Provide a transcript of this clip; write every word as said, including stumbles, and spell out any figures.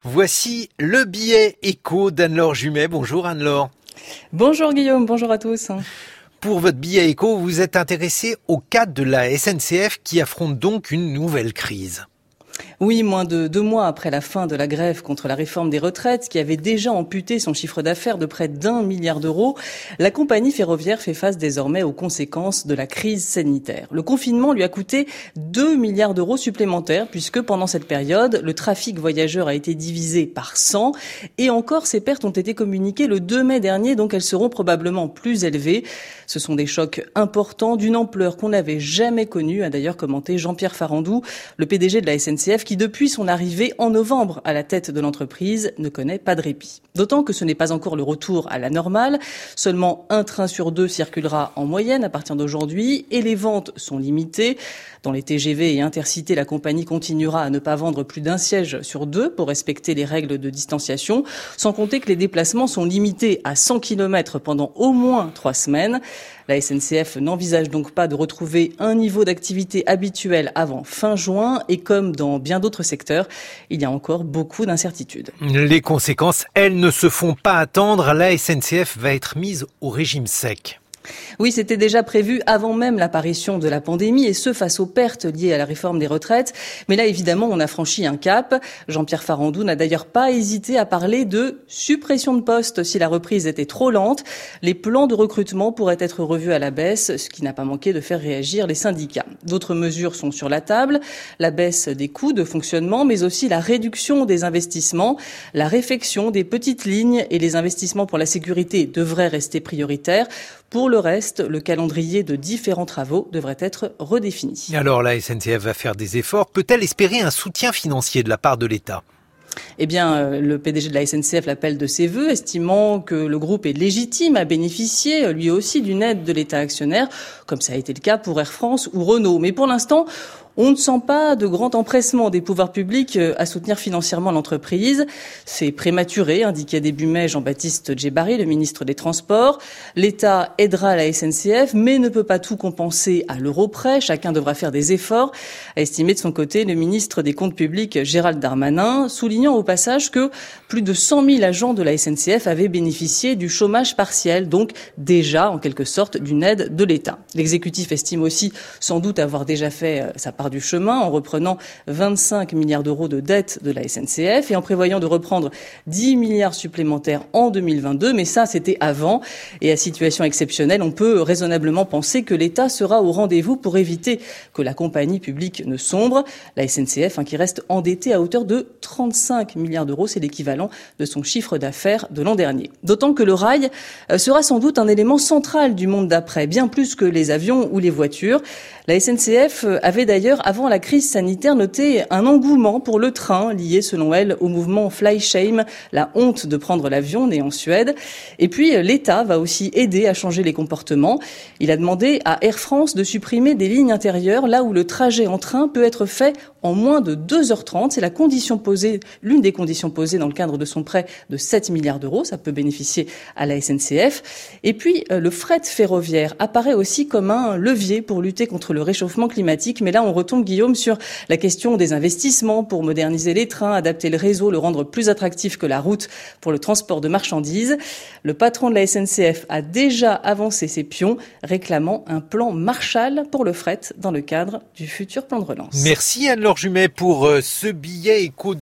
Voici le billet éco d'Anne-Laure Jumet. Bonjour Anne-Laure. Bonjour Guillaume, bonjour à tous. Pour votre billet éco, vous êtes intéressé au cas de la S N C F qui affronte donc une nouvelle crise. Oui, moins de deux mois après la fin de la grève contre la réforme des retraites, qui avait déjà amputé son chiffre d'affaires de près d'un milliard d'euros, la compagnie ferroviaire fait face désormais aux conséquences de la crise sanitaire. Le confinement lui a coûté deux milliards d'euros supplémentaires, puisque pendant cette période, le trafic voyageur a été divisé par cent, et encore ces pertes ont été communiquées le deux mai dernier, donc elles seront probablement plus élevées. Ce sont des chocs importants d'une ampleur qu'on n'avait jamais connue, a d'ailleurs commenté Jean-Pierre Farandou, le P D G de la S N C F, qui depuis son arrivée en novembre à la tête de l'entreprise ne connaît pas de répit. D'autant que ce n'est pas encore le retour à la normale. Seulement un train sur deux circulera en moyenne à partir d'aujourd'hui et les ventes sont limitées. Dans les T G V et Intercités, la compagnie continuera à ne pas vendre plus d'un siège sur deux pour respecter les règles de distanciation, sans compter que les déplacements sont limités à cent kilomètres pendant au moins trois semaines. La S N C F n'envisage donc pas de retrouver un niveau d'activité habituel avant fin juin et comme dans bien d'autres secteurs, il y a encore beaucoup d'incertitudes. Les conséquences, elles, ne se font pas attendre. La S N C F va être mise au régime sec. Oui, c'était déjà prévu avant même l'apparition de la pandémie et ce face aux pertes liées à la réforme des retraites. Mais là, évidemment, on a franchi un cap. Jean-Pierre Farandou n'a d'ailleurs pas hésité à parler de suppression de postes si la reprise était trop lente. Les plans de recrutement pourraient être revus à la baisse, ce qui n'a pas manqué de faire réagir les syndicats. D'autres mesures sont sur la table. La baisse des coûts de fonctionnement, mais aussi la réduction des investissements, la réfection des petites lignes et les investissements pour la sécurité devraient rester prioritaires. Pour le reste, le calendrier de différents travaux devrait être redéfini. Alors la S N C F va faire des efforts. Peut-elle espérer un soutien financier de la part de l'État ? Eh bien, le P D G de la S N C F l'appelle de ses vœux, estimant que le groupe est légitime à bénéficier, lui aussi, d'une aide de l'État actionnaire, comme ça a été le cas pour Air France ou Renault. Mais pour l'instant, on ne sent pas de grand empressement des pouvoirs publics à soutenir financièrement l'entreprise. C'est prématuré, indiquait début mai Jean-Baptiste Djebbari, le ministre des Transports. L'État aidera la S N C F, mais ne peut pas tout compenser à l'euro près. Chacun devra faire des efforts, a estimé de son côté le ministre des Comptes publics Gérald Darmanin, soulignant au passage que plus de cent mille agents de la S N C F avaient bénéficié du chômage partiel, donc déjà en quelque sorte d'une aide de l'État. L'exécutif estime aussi sans doute avoir déjà fait sa part du chemin en reprenant vingt-cinq milliards d'euros de dette de la S N C F et en prévoyant de reprendre dix milliards supplémentaires en deux mille vingt-deux. Mais ça, c'était avant. Et à situation exceptionnelle, on peut raisonnablement penser que l'État sera au rendez-vous pour éviter que la compagnie publique ne sombre. La S N C F, hein, qui reste endettée à hauteur de trente-cinq milliards d'euros, c'est l'équivalent de son chiffre d'affaires de l'an dernier. D'autant que le rail sera sans doute un élément central du monde d'après, bien plus que les avions ou les voitures. La S N C F avait d'ailleurs, avant la crise sanitaire, noté un engouement pour le train, lié selon elle au mouvement Fly Shame, la honte de prendre l'avion, né en Suède. Et puis l'État va aussi aider à changer les comportements. Il a demandé à Air France de supprimer des lignes intérieures, là où le trajet en train peut être fait en moins de deux heures trente. C'est la condition posée, l'une des conditions posées dans le cadre de son prêt de sept milliards d'euros. Ça peut bénéficier à la S N C F. Et puis, le fret ferroviaire apparaît aussi comme un levier pour lutter contre le réchauffement climatique. Mais là, on retombe, Guillaume, sur la question des investissements pour moderniser les trains, adapter le réseau, le rendre plus attractif que la route pour le transport de marchandises. Le patron de la S N C F a déjà avancé ses pions, réclamant un plan Marshall pour le fret dans le cadre du futur plan de relance. Merci Anne-Laure Jumet pour ce billet éco.